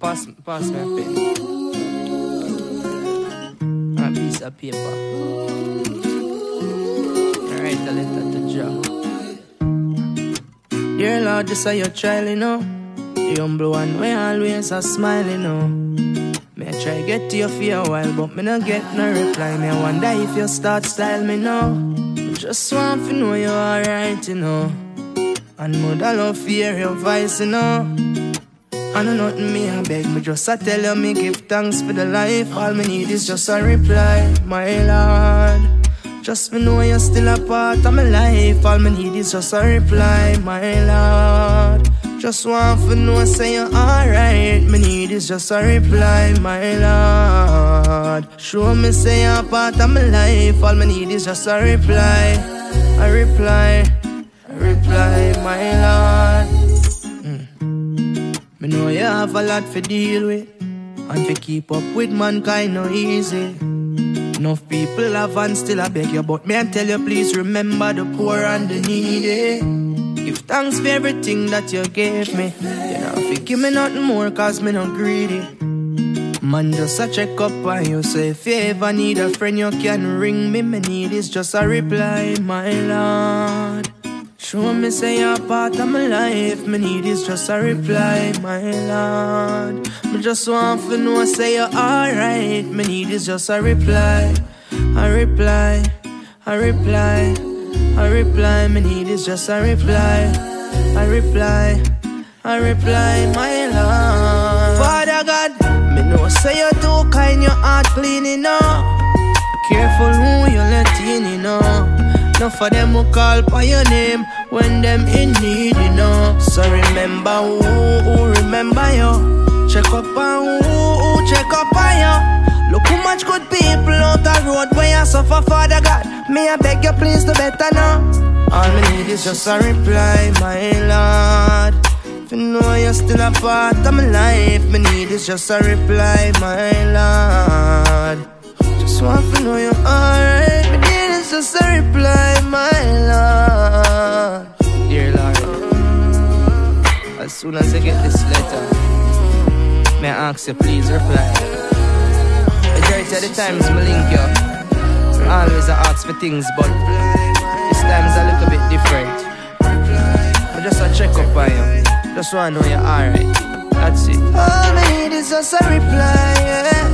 pass me a pen. A piece of paper. Write a letter to Jah. Dear Lord, this is your child, you know. The humble one, we always a smile, you know. Me I try get to you for a while, but me not get no reply. Me I wonder if you start style me now. I just want to know you alright, you know. And mother love fear your voice, you know. I know nothing me I beg, me just I tell you me give thanks for the life. All me need is just a reply, my Lord. Just me know you're still a part of my life. All me need is just a reply, my Lord. Just want to know say you're alright. Me need is just a reply, my Lord. Show me say you're part of my life. All me need is just a reply, a reply, a reply, my Lord. Me know you have a lot to deal with, and to keep up with mankind no easy. Enough people have and still I beg you, but me I tell you please remember the poor and the needy. Give thanks for everything that you gave me. You know if you give me nothing more cause me not greedy. Man just a check up on you, so if you ever need a friend you can ring me. Me need is just a reply, my Lord. Show me say you're part of my life. Me need is just a reply, my Lord. Me just want to know say you're alright. Me need is just a reply, a reply, a reply, a reply. Me need is just a reply, a reply, a reply, my Lord. Father God, me know say you're too kind, your heart clean, you know. Careful who you let in, you know. Enough of them who call by your name when them in need, you know. So remember who remember you. Check up on who check up on you. Look how much good people out the road where you suffer, Father God. Me I beg you please do better now. All me need is just a reply, my Lord. If you know you're still a part of my life, me need is just a reply, my Lord. Just want to know you're alright. Me need is just a reply, my Lord. Dear Lord, as soon as I get this letter, may I ask you please reply. Majority of the times me link you, always I ask for things, but this time is a little bit different. I just a check up on you, just want to know you're alright. That's it. All me need is just a reply, yeah.